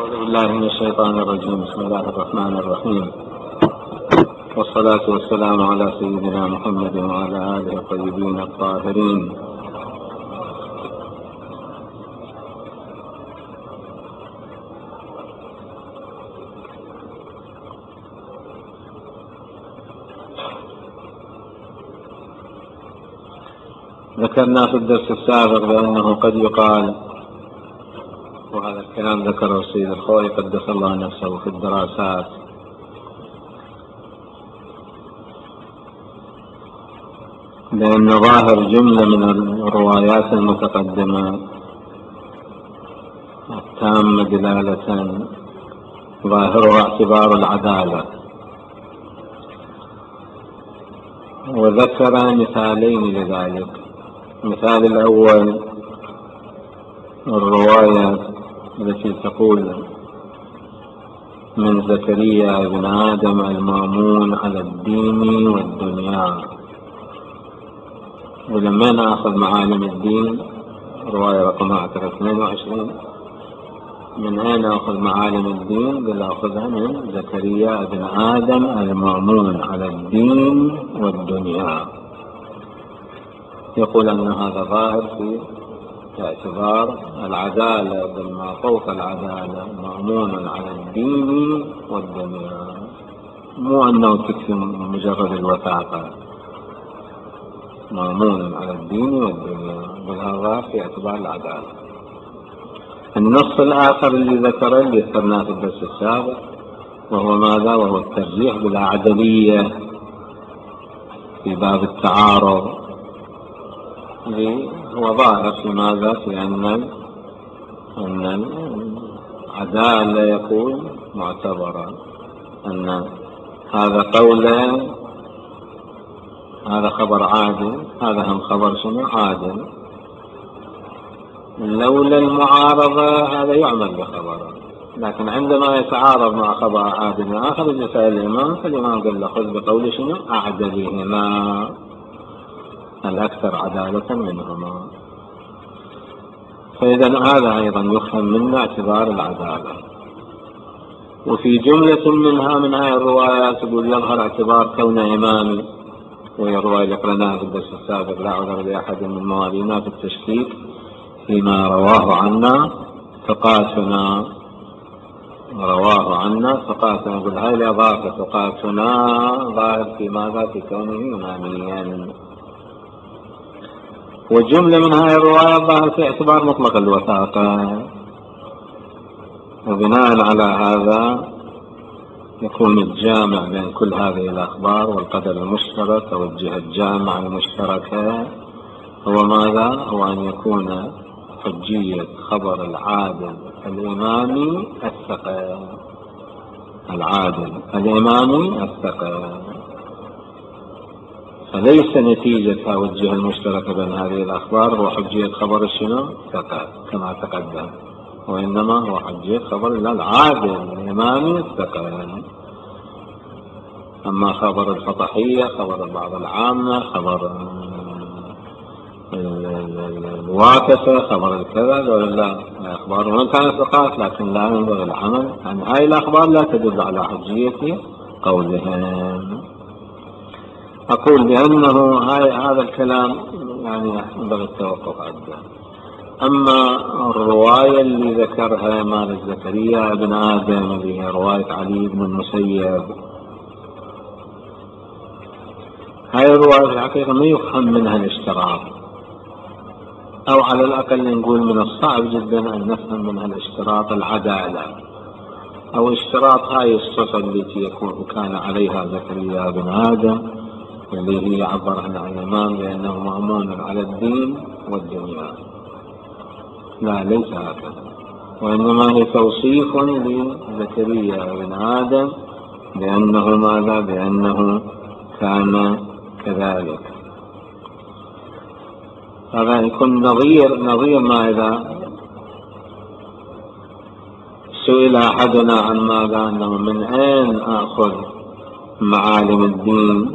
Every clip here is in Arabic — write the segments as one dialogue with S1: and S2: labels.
S1: أعوذ بالله من الشيطان الرجيم. بسم الله الرحمن الرحيم، والصلاة والسلام على سيدنا محمد وعلى آله الطيبين الطاهرين. ذكرنا في الدرس السابق بأنه قد يقال، وهذا الكلام ذكره السيد الخوئي قدس الله نفسه في الدراسات، بأن ظاهر جملة من الروايات المتقدمة التامة دلالة ظاهرها اعتبار العدالة، وذكر مثالين لذلك. المثال الأول الرواية التي تقول من زكريا بن آدم المامون على الدين والدنيا. ولما نأخذ معالم الدين، رواية رقم 22، من أين نأخذ معالم الدين؟ بنأخذها من زكريا بن آدم المامون على الدين والدنيا. يقول أن هذا ظاهر في اعتبار العدالة، بل ما فوق العدالة، مأمون على الدين والدنيا، مو أنه تكفي مجرد الوثاقة، مأمون على الدين والدنيا، بل هذا في اعتبار العدالة. النص الآخر اللي ذكره اللي ذكرناه في الدرس السابق، وهو ماذا؟ وهو الترجيح بالعدلية في باب التعارض، هو ظاهر في ماذا؟ في أن العدالة يكون معتبرا، أن هذا قوله، هذا خبر عادل، هذا هم خبر شنو؟ عادل. لولا المعارضة هذا يعمل بخبره، لكن عندما يتعارض مع خبر عادل آخر يسأل الإمام، فالإمام قال له خذ بقول شنو؟ أعدلهما، الأكثر عدالة منهما. فإذا هذا أيضا يفهم منا اعتبار العدالة. وفي جملة منها من هذه الروايات يقول يظهر اعتبار كون إمامي، وهي الرواية اللي قرأناها في الدرس السابق: لا عذر لأحد من موالينا في التشكيك فيما رواه عنا ثقاتنا. رواه عنا ثقاتنا، يقول هاي الإضافة ثقاتنا ظاهر في ماذا؟ في كونه إماميا. وجملة من هذه الرواية ظاهر في اعتبار مطلق الوثاقة، وبناء على هذا يكون الجامع بين كل هذه الأخبار والقدر المشترك أو الجهة الجامعة المشتركة هو ماذا؟ هو أن يكون حجية خبر العادل الإمامي الثقة، العادل الإمامي الثقة، فليس نتيجة أو الجهة المشتركة بين هذه الأخبار هو حجية خبر شنو؟ ثقة كما تقدم، وإنما هو حجية خبر العادل الإمامي الثقة. أما خبر الفضحية، خبر بعض العامة، خبر الواكسة، خبر الكذا، لا أخبار وإن كانت ثقات لكن لا ينبغي العمل عن هاي الأخبار، لا تدل على حجية قولهم. أقول بأنه هذا الكلام يعني ينبغي التوقف عنده. أما الرواية اللي ذكرها مال زكريا بن آدم اللي هي رواية علي بن المسيب، هاي الرواية في الحقيقة ما يفهم منها الاشتراط، أو على الأقل نقول من الصعب جدا أن نفهم منها الاشتراط العدالة، أو اشتراط هاي الصفة التي كان عليها زكريا بن آدم، اللي هي عبر عنها الإمام بأنه مأمون على الدين والدنيا. لا، ليس هكذا، وإنما هي توصيف لزكريا بن آدم بأنه ماذا؟ بأنه كان كذلك. هذا يكون نظير ما إذا سئل أحدنا عن ماذا؟ أنه من أين أخذ معالم الدين؟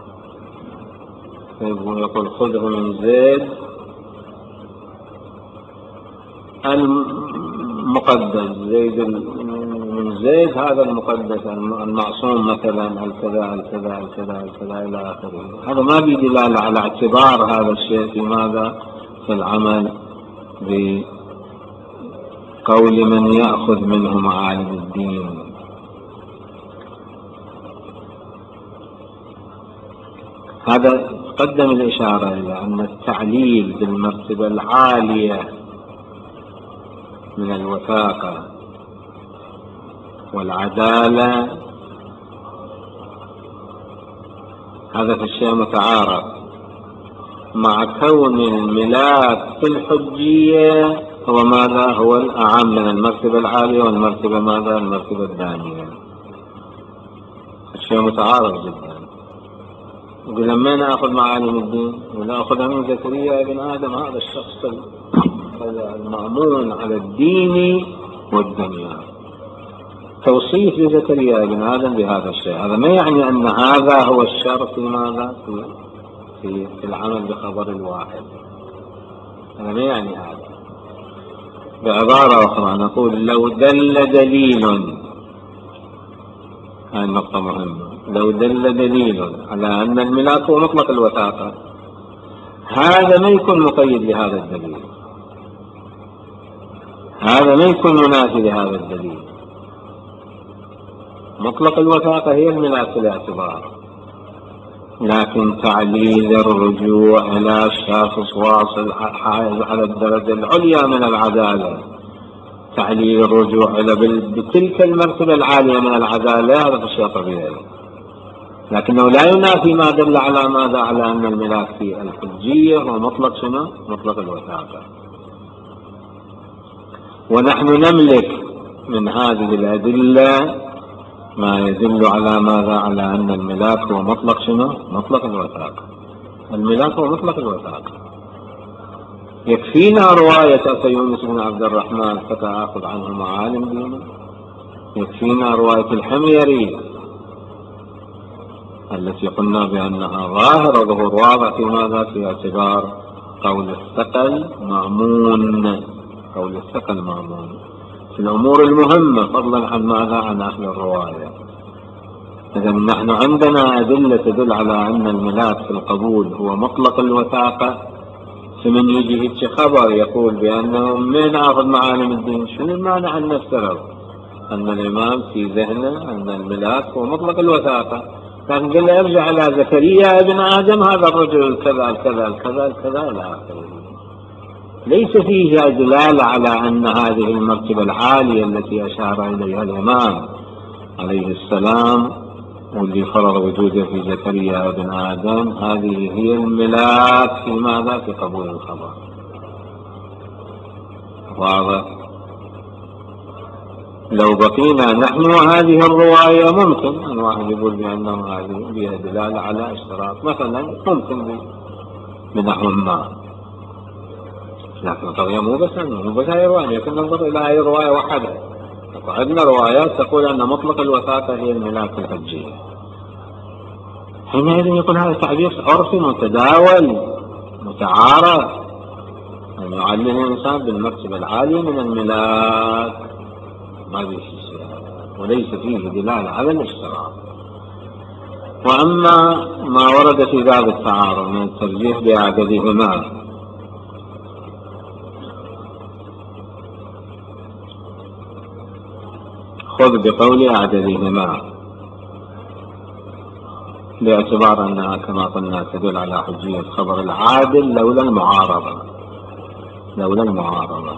S1: يقول خذه من زيد مقدس زيد من زيد، هذا المقدس المعصوم مثلا الكذا الكذا الكذا الكذا إلى آخره. هذا ما في دلالة على اعتبار هذا الشيء في ماذا؟ في العمل بقول من يأخذ منه معالم الدين. هذا قدم الإشارة إلى أن التعليل بالمرتبة العالية من الوثاقة والعدالة هذا في الشيء متعارض مع كون الملاك في الحجية هو ماذا؟ هو الأعم من المرتبة العالية والمرتبة ماذا؟ المرتبة الدانية. الشيء متعارض جدا. يقول لما نأخذ معالم الدين ونأخذها من زكريا ابن آدم، هذا الشخص المأمون على الدين والدنيا. توصيف لزكريا ابن آدم بهذا الشيء، هذا ما يعني أن هذا هو الشر في ماذا؟ في العمل بخبر الواحد، هذا ما يعني هذا. بعبارة أخرى نقول لو دل دليل، هذه النقطة مهمة، لو دل دليل على أن الملاك هو مطلق الوثاقة، هذا ما يكون مقيد لهذا الدليل، هذا ما يكون منافي لهذا الدليل. مطلق الوثاقة هي الملاك في الاعتبار، لكن تعليل الرجوع إلى شخص واصل حائز على الدرجة العليا من العدالة، تعليل الرجوع إلى بتلك المرتبة العالية من العدالة، هذا شيء طبيعي، لكنه لا ينافي ما دل على ماذا؟ على أن الملاك في الحجية هو مطلق شنو؟ مطلق الوثاقة. ونحن نملك من هذه الأدلة ما يدل على ماذا؟ على أن الملاك هو مطلق شنو؟ مطلق الوثاقة. الملاك هو مطلق الوثاقة. يكفينا رواية أتى يونس بن عبد الرحمن فتأخذ عنه معالم دينه، يكفينا رواية الحميري التي قلنا بأنها ظاهرة ظهور واضح في ماذا؟ في اعتبار قول الثقل مأمون، قول الثقل مأمون في الأمور المهمة فضلا عن ماذا؟ عن أهل الرواية. إذا نحن عندنا أدلة تدل على أن الملاك في القبول هو مطلق الوثاقة، فمن يجي خبر يقول بأنه من أخذ معالم الدين، شنو المانع أن نفترض أن الإمام في ذهنه أن الملاك هو مطلق الوثاقة، لكن قال له يرجع إلى زكريا ابن آدم هذا الرجل كذا كذا كذا كذا إلى آخره. ليس فيه دلالة على أن هذه المرتبة العالية التي أشار إليها الإمام عليه السلام واللي فرض وجوده في زكريا ابن آدم هذه هي الملاك في ماذا؟ في قبول الخبر. واضح؟ لو بقينا نحن وهذه الرواية ممكن أن واحد يقول بأنه هذه فيها دلالة على اشتراط مثلا، ممكن بنحو ما، لكن القضية مو بس هاي الرواية، لكن ننظر إلى هاي الرواية وحدها. عندنا روايات تقول أن مطلق الوثاقة هي الملاك الحجية، حينئذ يقول هذا تعبير عرفي متداول متعارف أن يعلم الإنسان بالمرتبة العالية من الملاك، ما في شيء وليس فيه دلالة على الاشتراك. وأما ما ورد في باب التعارض من الترجيح بأعددهما، خذ بقول أعددهما باعتبار أنها كما قلنا تدل على حجية خبر العادل لولا المعارضة.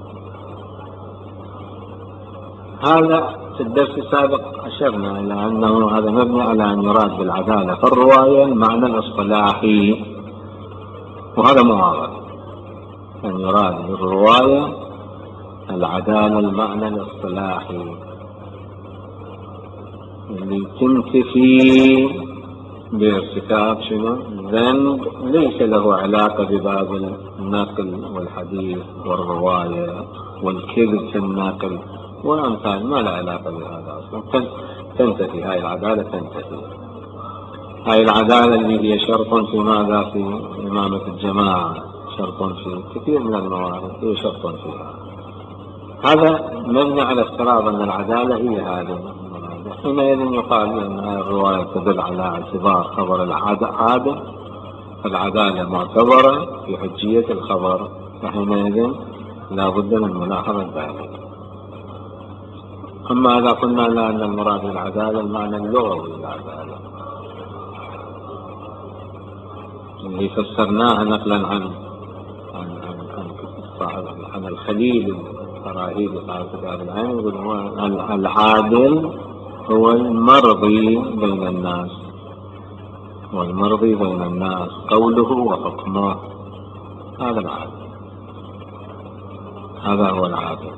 S1: هذا في الدرس السابق أشرنا إلى أنه هذا مبني على أن يراد بالعدالة في الرواية المعنى الاصطلاحي، وهذا معارض، أن يراد بالرواية العدالة المعنى الاصطلاحي اللي تنتفي بارتكاب شنو؟ ذنب ليس له علاقة بباب النقل والحديث والرواية والكذب في النقل والأمثال، ما له علاقة بهذا أصلا. تنتفي هاي العدالة، تنتفي هاي العدالة اللي هي شرط في ماذا؟ في إمامة الجماعة، شرط في كثير من الموارد، هي شرط فيها. هذا مبني على افتراض أن العدالة هي هذه. حينئذ يقال أن هذه الرواية تدل على اعتبار خبر العادل، العدالة معتبرة في حجية الخبر، فحينئذ لا بد من ملاحظة ذلك. أما إذا قلنا لأن المراد بالعدالة المعنى اللغوي للعدالة اللي فسرناها نقلا عن الخليل الفراهيدي صاحب كتاب العين، يقول هو العادل هو المرضي بين الناس، والمرضي بين الناس قوله وحكمه، هذا العادل، هذا هو العادل.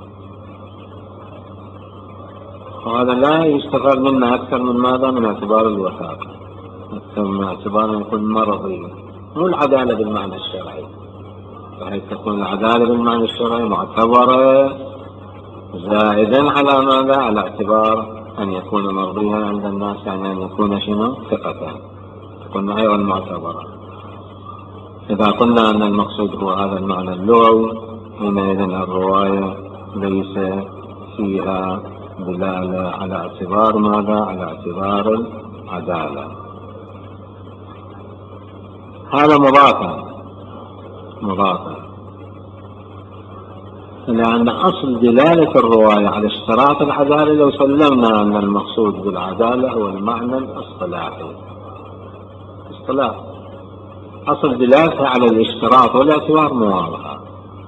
S1: وهذا لا يستفاد منا أكثر من ماذا؟ من اعتبار الوثاقة، أكثر من اعتبار أن يكون مرضي، مو العدالة بالمعنى الشرعي، بحيث تكون العدالة بالمعنى الشرعي معتبرة زائدا على ماذا؟ على اعتبار أن يكون مرضيا عند الناس، يعني أن يكون شنو؟ ثقة، تكون أيضا معتبرة. إذا قلنا أن المقصود هو هذا المعنى اللغوي، حينئذ الرواية ليس فيها دلالة على اعتبار ماذا؟ على اعتبار العدالة. هذا مضافا، لأن أصل دلالة الرواية على اشتراط العدالة لو سلمنا أن المقصود بالعدالة هو المعنى الاصطلاحي، أصل دلالتها على الاشتراط والاعتبار مو واضحة،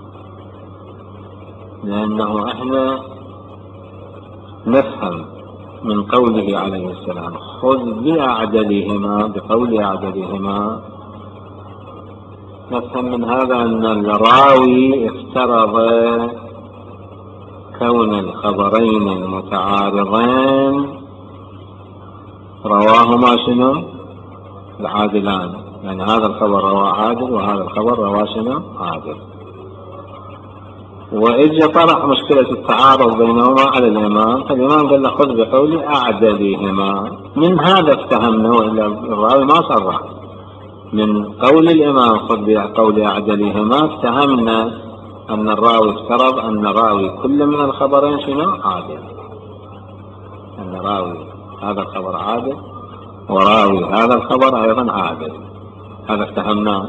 S1: لأنه احنا نفهم من قوله عليه السلام خذ بأعدلهما، بقول أعدلهما نفهم من هذا أن الراوي افترض كون الخبرين المتعارضين رواهما شنو؟ العادلان، يعني هذا الخبر رواه عادل وهذا الخبر رواه شنو؟ عادل. وإجا طرح مشكلة التعارض بينهما على الإمام، فالإمام قال له خذ بقول أعدلهما، من هذا افتهمنا، وإلا الراوي ما صرح، من قول الإمام خذ بقول أعدلهما افتهمنا أن الراوي افترض أن راوي كل من الخبرين شنو؟ عادل، أن راوي هذا الخبر عادل وراوي هذا الخبر أيضا عادل، هذا افتهمناه.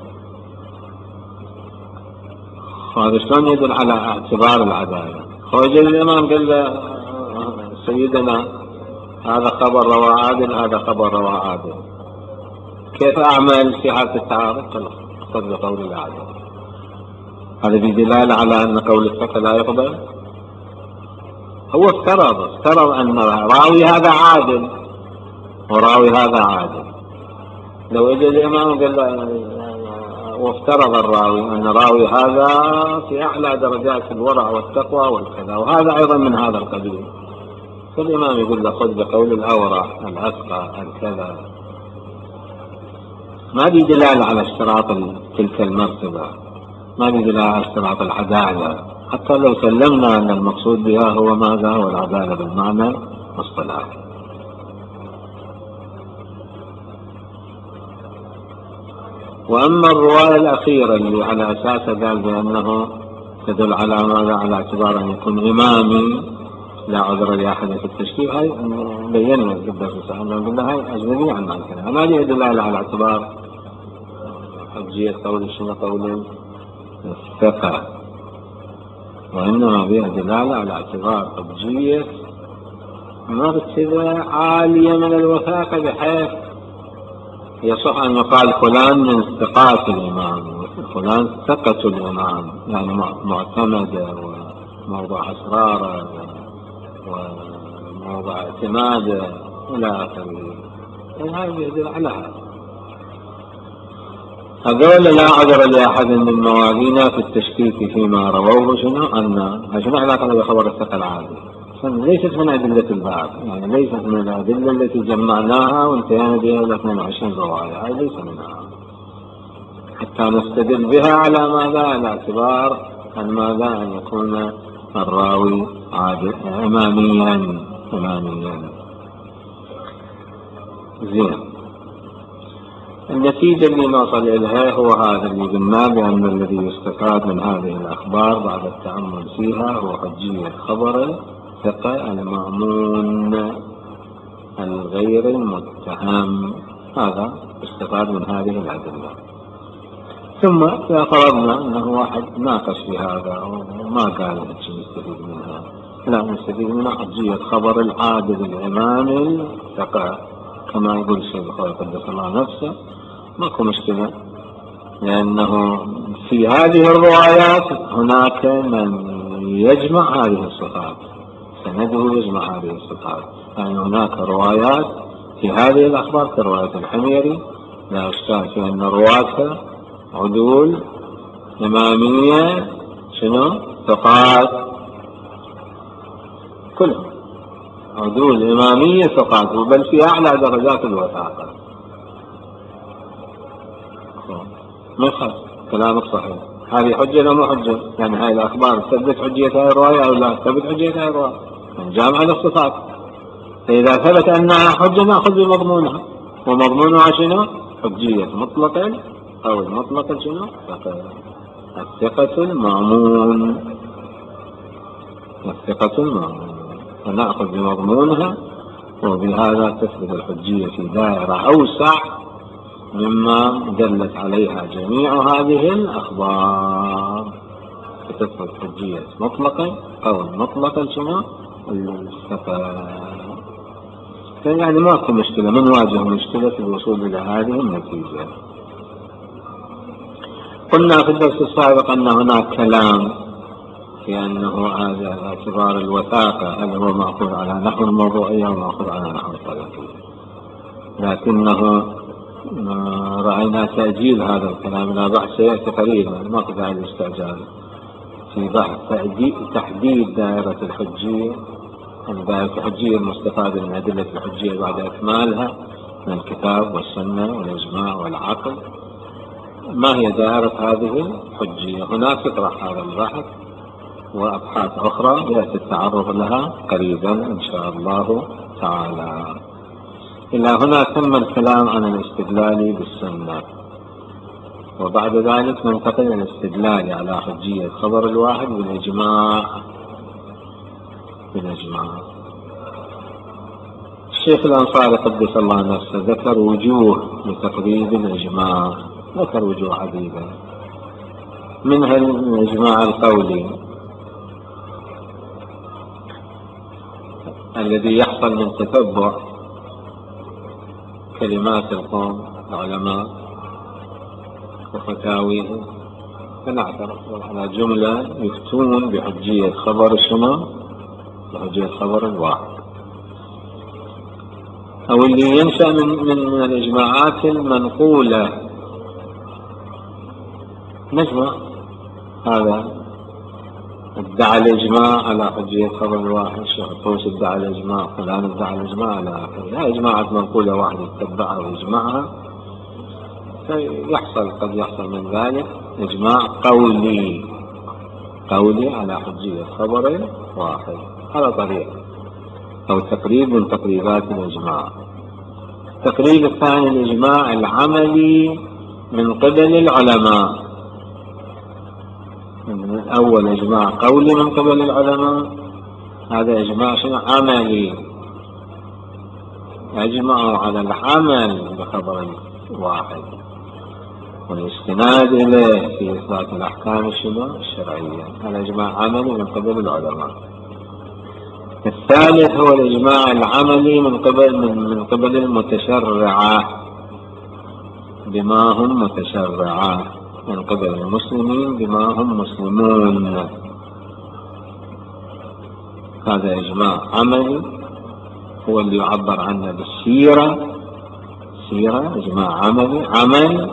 S1: وهذا شلون يدل على اعتبار العدالة؟ خرج الإمام قال له سيدنا هذا خبر رواه عادل، هذا خبر رواه عادل، كيف أعمل في حالة التعارض؟ خذ بقول العادل. هذا بدلالة على أن قول الثقة لا يقبل. هو افترض أن راوي هذا عادل وراوي هذا عادل. لو اجى الإمام قال له وافترض الراوي أن راوي هذا في أعلى درجات الورع والتقوى والكذا، وهذا أيضا من هذا القبيل، فالإمام يقول له خذ بقول الأورع الأتقى الكذا. ما دي دلالة على اشتراط تلك المرتبة، ما دي دلالة على اشتراط العدالة، حتى لو سلمنا أن المقصود بها هو ماذا؟ هو العدالة بالمعنى الاصطلاحي. وأما الرواية الأخيرة اللي على أساسها قال بأنه تدل على ماذا؟ على اعتبار أن يكون إمامي لا عذر لأحد في التشكيل، هاي بينا في الدرس السابق قلنا هاي أجنبية عن معنى، ما لي دلالة على اعتبار حجية قول شنو؟ قول الثقة، وإنما بها دلالة على اعتبار حجية مرتبة عالية من الوثاقة، بحيث يصح أن يقال فلان من ثقات الإمام، فلان ثقة الإمام، يعني معتمد وموضع أسراره وموضع اعتماده إلى آخره. هذا يدل على هذول لا عذر لأحد من موالينا في التشكيك فيما رووه شنو؟ أن شنو علاقة بخبر الثقة العادي؟ ليست من أدلة الباب، يعني ليست من الأدلة التي جمعناها وانتهينا بها إلى 22 رواية، هذه ليس منها، حتى نستدل بها على ماذا؟ على اعتبار أن ماذا؟ أن يكون الراوي عادل إماميا. زين. النتيجة اللي نوصل إليها هو هذا اللي قلنا، بأن الذي يستفاد من هذه الأخبار بعد التأمل فيها هو حجية خبر الثقة المأمون الغير المتهم. هذا استفاد من هذه الأدلة. ثم إذا فرضنا أنه واحد ناقش في هذا وما قال شيء نستفيد منها، لا نستفيد منها حجية خبر العادل الإمام الثقة كما يقول الشيخ الخوي قدس الله نفسه، ماكو مشكلة، لأنه في هذه الروايات هناك من يجمع هذه الصفات، سنده يجمع هذه الصفات. يعني هناك روايات في هذه الأخبار كرواية الحميري لا إشكال في أن رواتها عدول إمامية ثقات، كلهم عدول إمامية ثقات، بل في أعلى درجات الوثاقة. مخص كلامك صحيح، هذه حجة لا مو حجة؟ يعني هاي الأخبار تثبت حجية هاي الرواية أو لا تثبت حجية هاي الرواية؟ من جامعة الصفات، فإذا ثبت أنها حجة نأخذ بمضمونها، ومضمونها شنو؟ حجية مطلقا أو المطلقا شنو؟ الثقة المأمون، الثقة المأمون، فنأخذ بمضمونها، وبهذا تثبت الحجية في دائرة أوسع مما دلت عليها جميع هذه الأخبار، فتثبت حجية مطلقا أو مطلقا شنو؟ الثقة. يعني ماكو مشكلة، من واجه مشكلة في الوصول إلى هذه النتيجة. قلنا في الدرس السابق أن هناك كلام في أنه هذا اعتبار الوثاقة هل هو مأخوذ على نحو الموضوعية أو مأخوذ على نحو الطلبية، لكنه رأينا تأجيل هذا الكلام إلى بحث سيأتي قريبا، ما في داعي للاستعجال في بحث تحديد دائرة الحجية، دائرة الحجية المستفادة من أدلة الحجية بعد إكمالها من الكتاب والسنة والإجماع والعقل. ما هي دائرة هذه الحجية؟ هناك يطرح هذا البحث وأبحاث أخرى يأتي التعرض لها قريبا إن شاء الله تعالى. إلى هنا تم الكلام عن الاستدلال بالسنة، وبعد ذلك ننتقل إلى الاستدلال على حجية خبر الواحد بالإجماع. الشيخ الأنصاري قدس الله نفسه ذكر وجوه لتقريب الإجماع، ذكر وجوه عديدة، منها الإجماع القولي الذي يحصل من تتبع كلمات القوم العلماء وفتاويهم، فنعترف على جملة يفتون بحجية خبر شنو؟ بحجية خبر الواحد. أو اللي ينشأ من الإجماعات المنقولة، نجمع هذا ادعى الإجماع على حجية خبر الواحد، الشيخ الطوسي ادعى الإجماع، فلان ادعى الإجماع على آخره. لا إجماعات منقولة واحد يتبعها ويجمعها، قد يحصل من ذلك إجماع قولي على حجية خبر واحد، هذا طريق أو تقريب من تقريبات الإجماع. التقريب الثاني الإجماع العملي من قبل العلماء. الأول إجماع قولي من قبل العلماء، هذا إجماع شنو؟ عملي، يجمعوا على العمل بخبر واحد والاستناد إليه في إثبات الأحكام الشرعية، هذا إجماع عملي من قبل العلماء. الثالث هو الإجماع العملي من قبل المتشرعة، بما هم متشرعة، من قبل المسلمين بما هم مسلمون، هذا إجماع عملي هو اللي يعبر عنه بالسيرة، إجماع عملي، عمل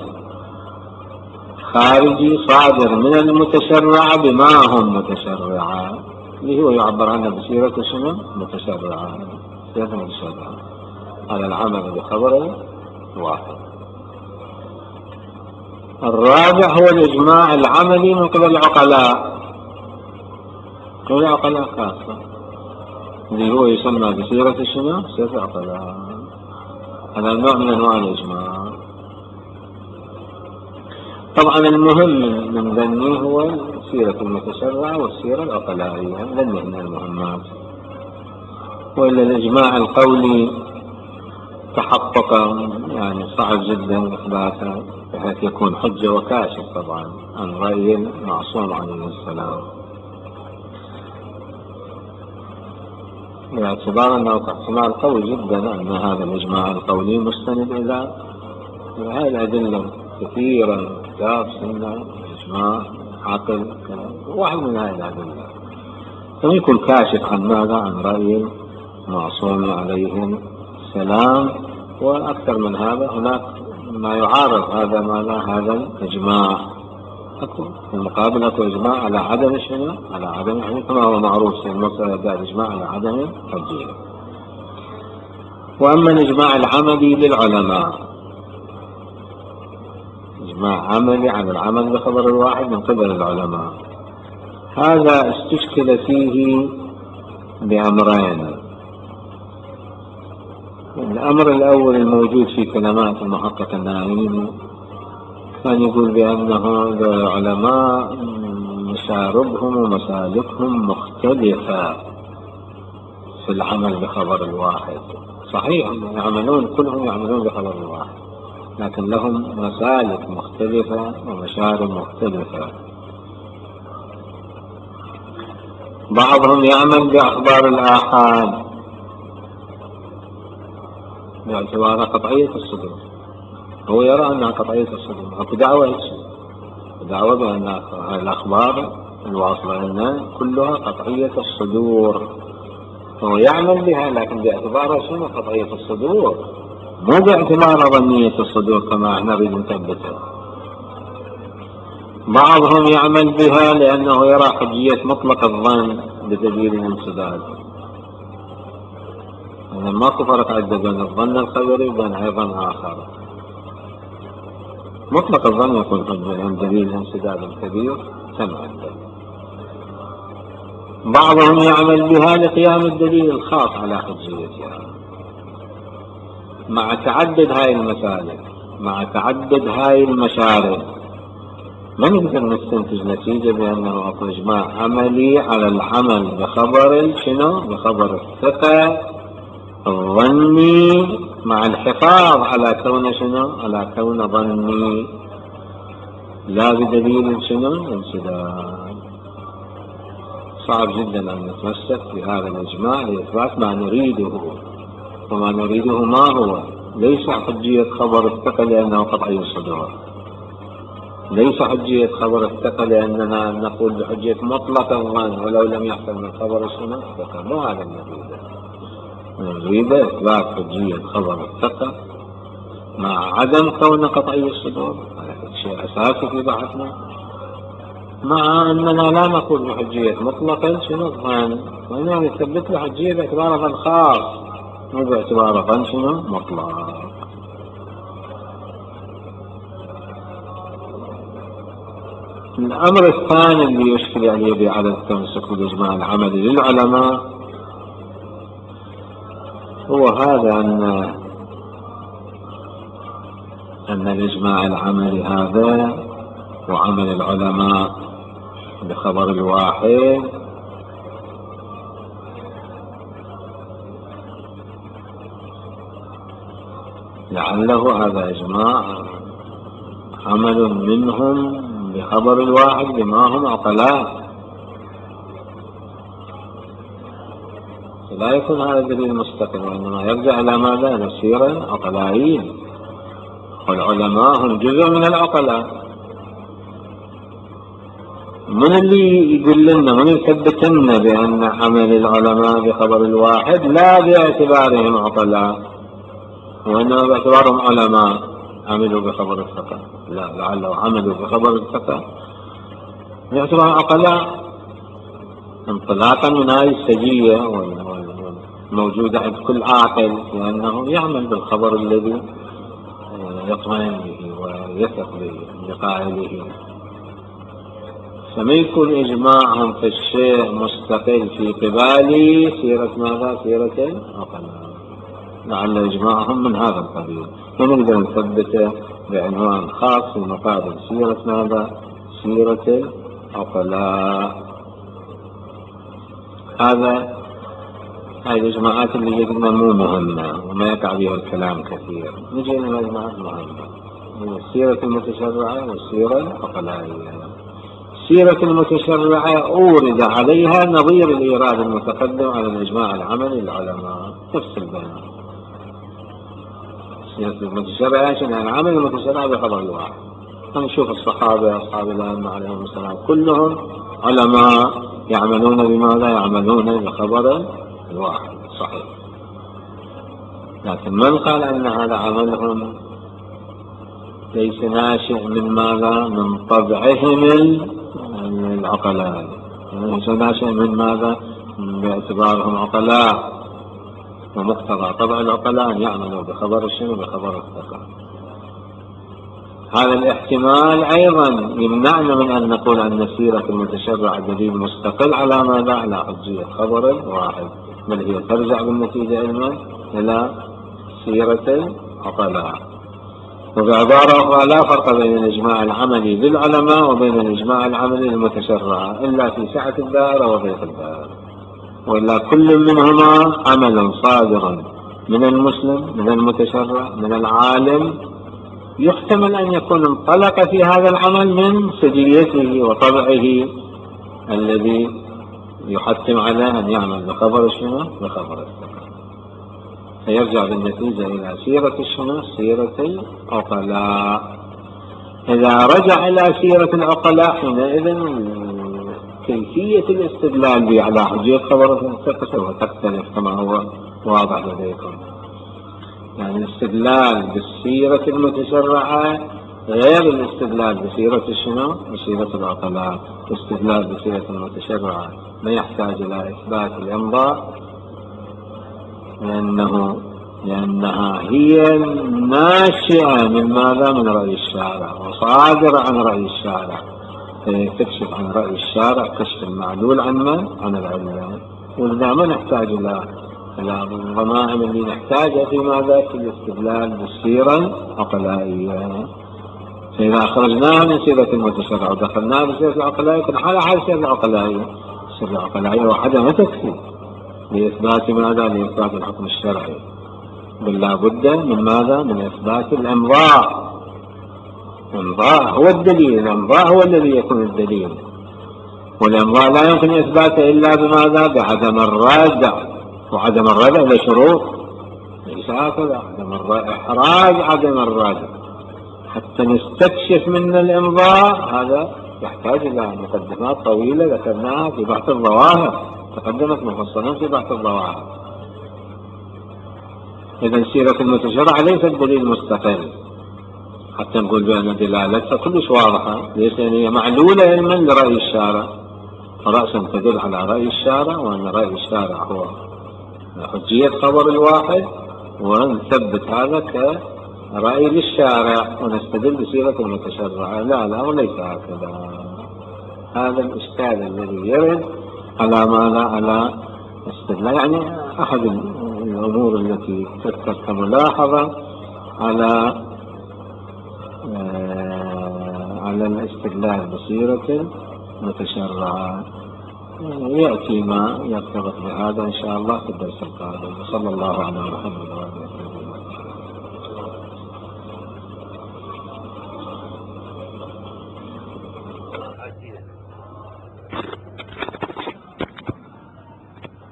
S1: خارجي صادر من المتشرعة بما هم متشرعة، اللي هو يعبر عنه بسيرة شنو؟ متشرعة، سيرة متشرعة، على العمل بخبر واحد. الرابع هو الإجماع العملي من قبل العقلاء، خاصة، اللي هو يسمى بسيرة شنو؟ سيرة العقلاء، هذا نوع من أنواع الإجماع. طبعا المهم من ذني هو سيرة المتشرع والسيرة العقلائية، ذني من المهمات. وإلا الإجماع القولي تحقق يعني صعب جدا إثباته بحيث يكون حجة وكاشف طبعا عن رأي المعصوم عليه السلام، باعتبار أنه احتمال قوي جدا أن هذا الإجماع القولي مستند إلى هذه الأدلة كثيرا، كتاب سنة إجماع عقل واحد من هذه الأدلة، فيكون كاشف عن ماذا؟ عن رأي المعصوم عليه السلام. وأكثر من هذا هناك ما يعارض هذا ماذا؟ هذا الإجماع. في المقابل أكو إجماع على عدم شنو؟ على عدم حجية، كما هو معروف في المسألة الإجماع على عدم حجية. وأما الإجماع العملي للعلماء، إجماع عملي عن العمل بخبر الواحد من قبل العلماء، هذا استشكل فيه بأمرين. الأمر الأول الموجود في كلمات المحقق النائم كان يقول بأنه العلماء مشاربهم ومسالكهم مختلفة في العمل بخبر الواحد. صحيح يعملون كلهم يعملون بخبر الواحد، لكن لهم مسالك مختلفة ومشارب مختلفة. بعضهم يعمل بأخبار الآحاد باعتبارها قطعية الصدور، هو يرى أنها قطعية الصدور، أكو دعوة بأن الأخبار الواصلة لنا كلها قطعية الصدور، هو يعمل بها لكن باعتبارها شنو؟ قطعية الصدور، مو باعتبارها ظنية الصدور كما احنا نريد نثبتها. بعضهم يعمل بها لأنه يرى حجية مطلق الظن بدليل الانسداد، يعني ماكو فرق عندنا بين الظن الخبري وبين أيضا آخر. مطلق الظن يكون حجة عند دليل الانسداد الكبير كما عندنا. بعضهم يعمل بها لقيام الدليل الخاص على حجيتها. مع تعدد هاي المسالك، مع تعدد هاي المشارب، ما نقدر نستنتج نتيجة بأنه أكو إجماع عملي على العمل بخبر شنو؟ بخبر الثقة الظني مع الحفاظ على كون شنو؟ على كون ظني لا بدليل شنو؟ انسداد. صعب جدا أن نتمسك بهذا الإجماع لإثبات ما نريده، وما نريده ما هو؟ ليس حجية خبر الثقة لأنه قطعي الصدور، ليس حجية خبر الثقة لأننا نقول بحجية مطلق الظن ولو لم يحصل من خبر السنة الثقة، مو هذا النتيجة. نريد إثبات حجية خبر الثقة مع عدم كون قطعي الصدور، هذا شيء أساسي في بحثنا، مع أننا لا نقول بحجية مطلقا شنو الظن، وإنما نثبت له حجية باعتبار ظن خاص مو باعتبار ظن شنو مطلق. الأمر الثاني اللي يشكل عليه بعدم التمسك بالإجماع العملي للعلماء هو هذا أن الإجماع العملي هذا وعمل العلماء بخبر الواحد لعله هذا إجماع عمل منهم بخبر الواحد بما هم عقلاء، لا يكون هذا دليل مستقل، وإنما يرجع إلى ماذا؟ نسير عقلائيين، والعلماء هم جزء من العقلاء. من اللي يقول لنا، من يثبت لنا بأن عمل العلماء بخبر الواحد لا باعتبارهم عقلاء وإنما باعتبارهم علماء عملوا بخبر الثقة؟ لا، لعله عملوا بخبر الثقة باعتبار عقلاء، انطلاقا من هذه السجية والموجودة عند كل عاقل، لأنه يعمل بالخبر الذي يطمئن به ويثق به لقائله. فما يكون إجماعهم في الشيء مستقل في قبال سيرة ماذا؟ سيرة العقلاء، لعل إجماعهم من هذا القبيل، ونقدر نثبته بعنوان خاص في مقابل سيرة ماذا؟ سيرة العقلاء. هذه الإجماعات اللي قلنا مو مهمة وما يقع بها الكلام كثير. نجي إلى الإجماعات مهمة، السيرة المتشرعة والسيرة العقلائية. السيرة المتشرعة أورد عليها نظير الإيراد المتقدم على الإجماع العملي للعلماء، تفصل بينهم. السيرة المتشرعة عشان العمل المتشرع بخبر واحد. نشوف الصحابة أصحاب الأئمة عليهم السلام كلهم علماء يعملون بماذا؟ يعملون بخبر الواحد صحيح. لكن من قال أن هذا عملهم ليس ناشئ من ماذا؟ من طبعهم العقلاء، ليس ناشئ من ماذا؟ باعتبارهم عقلاء، ومقتضى طبع العقلاء أن يعملوا بخبر الشنو؟ بخبر الثقة. هذا الاحتمال أيضا يمنعنا من أن نقول أن سيرة المتشرع دليل مستقل على ماذا؟ على حجية خبر واحد، بل هي ترجع بالنتيجة علما إلى سيرة العقلاء. وبعبارة أخرى لا فرق بين الإجماع العملي للعلماء وبين الإجماع العملي للمتشرع إلا في سعة الدائرة وضيق الدائرة، وإلا كل منهما عمل صادر من المسلم، من المتشرع، من العالم، يحتمل أن يكون انطلق في هذا العمل من سجيته وطبعه الذي يحتم عليه أن يعمل بخبر شنو؟ بخبر الثقة. فيرجع بالنتيجة إلى سيرة شنو؟ سيرة العقلاء. إذا رجع إلى سيرة العقلاء حينئذ كيفية الاستدلال به على حجية خبر الثقة سوف تختلف كما هو واضح لديكم. يعني الاستدلال بالسيرة المتشرعة غير الاستدلال بسيرة شنو؟ بسيرة العقلاء. الاستدلال بسيرة المتشرعة ما يحتاج إلى إثبات الإمضاء، لأنها هي ناشئة من ماذا؟ من رأي الشارع وصادرة عن رأي الشارع، تكشف عن رأي الشارع كشف المعلول عن من؟ عن العلة. ولذا ما نحتاج إلى الضمائم اللي نحتاجها في ماذا؟ في الاستدلال بالسيرة العقلائية. فإذا أخرجناها من سيرة المتشرع ودخلناها بسيرة العقلائية كنا على حال سيرة العقلائية. السيرة العقلائية وحدها ما تكفي لإثبات ماذا؟ لإثبات الحكم الشرعي، بل لا بد من ماذا؟ من إثبات الإمضاء. الإمضاء هو الدليل، الإمضاء هو الذي يكون الدليل، والإمضاء لا يمكن إثباته إلا بماذا؟ بعدم الردع، وعدم الردع له شروط، ليس هكذا عدم الردع، إحراج عدم الردع حتى نستكشف من الإمضاء. هذا يحتاج إلى مقدمات طويلة ذكرناها في بحث الظواهر، تقدمت مفصلا في بحث الظواهر. إذا سيرة المتشرع ليست دليل مستقل حتى نقول بأن دلالتها كلش واضحة، ليس هي معلولة علما لرأي الشارع، رأسا تدل على رأي الشارع، وأن رأي الشارع هو حجية خبر الواحد، ونثبت هذا كرأي للشارع ونستدل بسيرة المتشرع. لا الأمر ليس هكذا. هذا الإشكال الذي يرد على ماذا؟ على استدلال، يعني أحد الأمور التي تذكر كملاحظة على الاستدلال بسيرة متشرعة. يأتي ما يرتبط بهذا إن شاء الله في الدرس القادم. صلى الله على محمد وعلى آله.